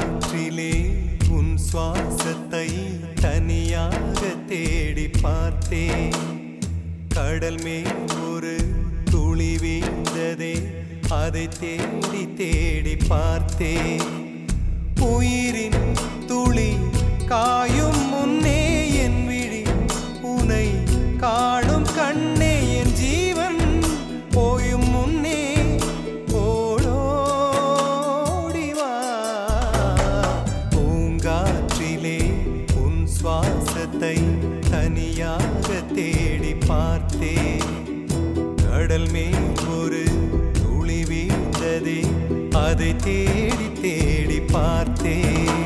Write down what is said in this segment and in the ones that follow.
பூங்காற்றிலே உன் சுவாசத்தை தனியாக தேடி பார்த்தேன். கடல் மேல் ஒரு துளி வீழ்ந்ததே, அதை தேடி தேடி பார்த்தேன். உயிரின் துளி காயும் முன்னே என் விழி உனை காணும் கண்ணே, என் ஜீவன் போயும் முன்னே ஓடோடிவா. பூங்காற்றிலே உன் சுவாசத்தை தனியாக தேடி பார்த்தேன். கடல் மேல் ஒரு துளி வீழ்ந்ததே, அதை தேடி தேடி பார்த்தேன்.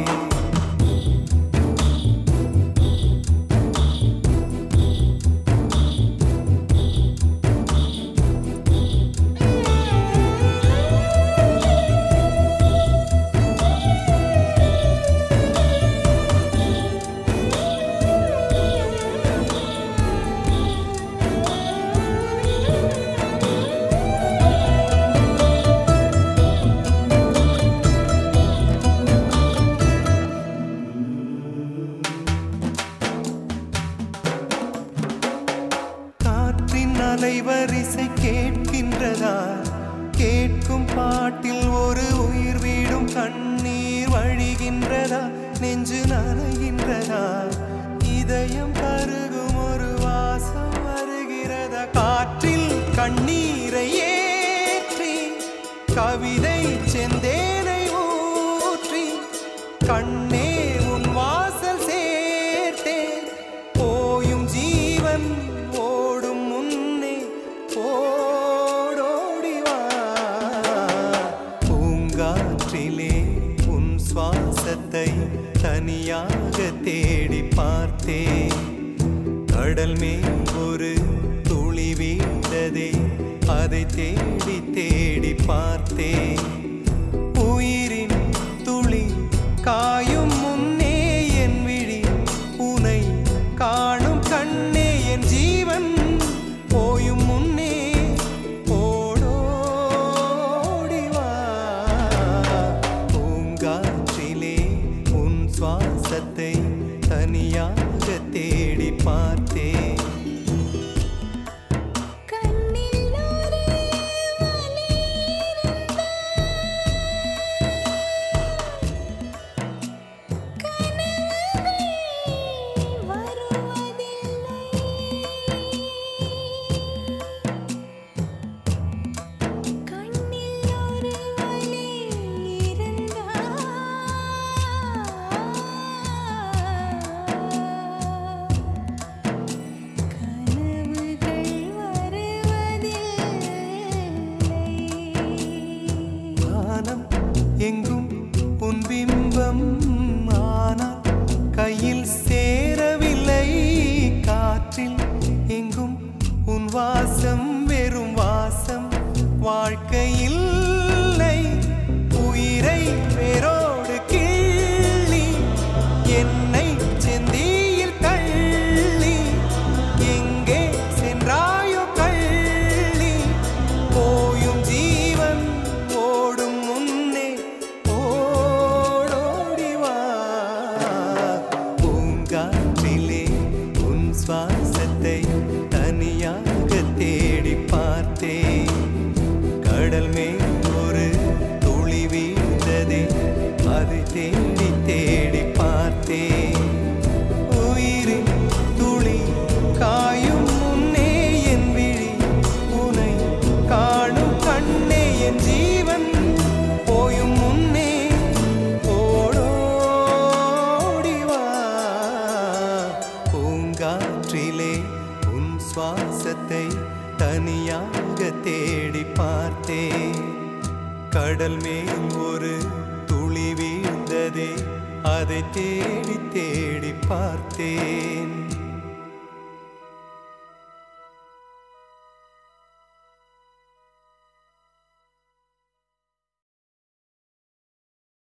அலைவரிசை கேட்கின்றதா? கேட்கும் பாட்டில் ஒரு உயிர் வீடும் கண்ணீர் வழிகின்றதா? நெஞ்சு நனைகின்றதா? இதயம் கருகும் ஒரு வாசம் வருகிறதா? காற்றில் கண்ணீரை ஏற்றி கவிதை செந்தேனை ஊற்றி கண்ணே உன் வாசல் சேர்த்தேன். போயும் ஜீவன் ஓடோடிவா. பூங்காற்றிலே உன் சுவாசத்தை தனியாக தேடி பார்த்தேன். கடல் மேல் ஒரு துளி வீழ்ந்ததே, அதை தேடி தேடி பார்த்தேன். உயிரின் துளி காயும் முன்னே என் விழி உனை காணும் கண்ணே, என் ஜீவன் போயும் முன்னே ஓடோடிவா. பூங்காற்றிலே உன் சுவாசத்தை தனியாக தேடி பார்த்தேன். எங்கும் உன் பிம்பம் ஆனால் கையில் சேரவில்லை. காற்றில் எங்கும் உன் வாசம் வெறும் வாசம், வாழ்க்கையில் உயிரை வேரோடு கிள்ளி என்னை செந்தியில் தள்ளி எங்கே சென்றாயோ கள்ளி. போயும் ஜீவன் ஓடும் முன்னே ஓடோடிவா. பூங்காற்றிலே உன் சுவாசத்தை தனியாக தேடி பார்த்தேன். கடல் மேல் ஒரு துளி வீழ்ந்ததே, அதை தேடி தேடி பார்த்தேன். உயிரின் துளி காயும் முன்னே என் விழி உனை காணும் கண்ணே, என் ஜீவன் போயும் முன்னே ஓடோடிவா. பூங்காற்றிலே உன் சுவாசத்தை தனியாக தேடி பார்த்தேன். கடல் மேல் ஒரு துளி வீழ்ந்ததே, அதை தேடி தேடி பார்த்தேன்.